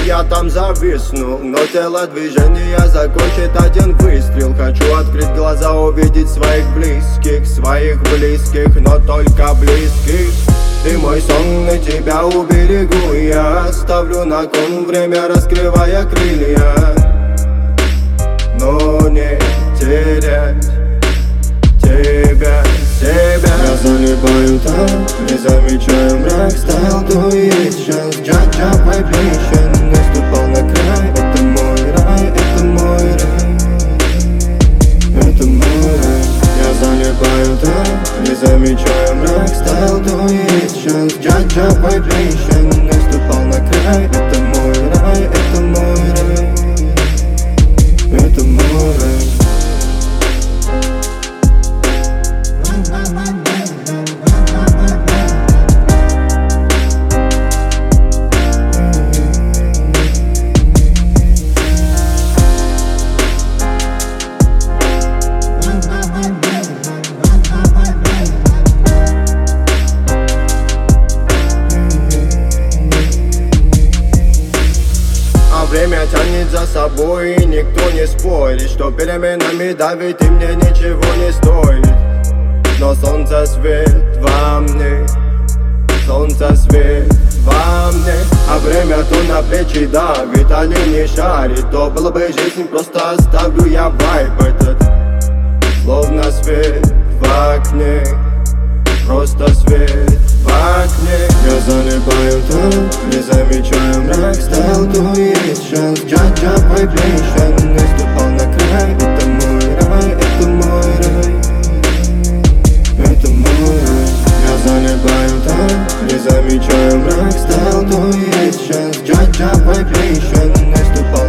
я там зависну, но тело движения закончит один выстрел. Хочу открыть глаза, увидеть своих близких, но только близких. Ты мой сон, и тебя уберегу я. Ставлю на кон время, раскрывая крылья, но не терять тебя. Я залипаю там, не замечаю мрак. Стал то и есть шанс, Джа-Джа vibration. Наступал на край, это мой рай, это мой рай, это мой рай. Я залипаю там, не замечаю мрак. Стал то и есть шанс, Джа-Джа vibration. Наступал на край, это мой рай, это мой рай, это мой рай. Время тянет за собой, и никто не спорит, что переменами давит и мне ничего не стоит. Но солнце свет во мне, солнце свет во мне. А время то на плечи давит, а не шарит. То было бы жизнь, просто оставлю я вайб этот. Словно свет в окне, просто свет в окне. Я залипаю там, не замечаю мрак. Стал то и есть шанс, Джа-Джа vibration. Наступал на край, это мой рай, это мой рай, это мой рай. Я залипаю там, не замечаю мрак. Стал то и есть шанс, Джа-Джа vibration. Наступал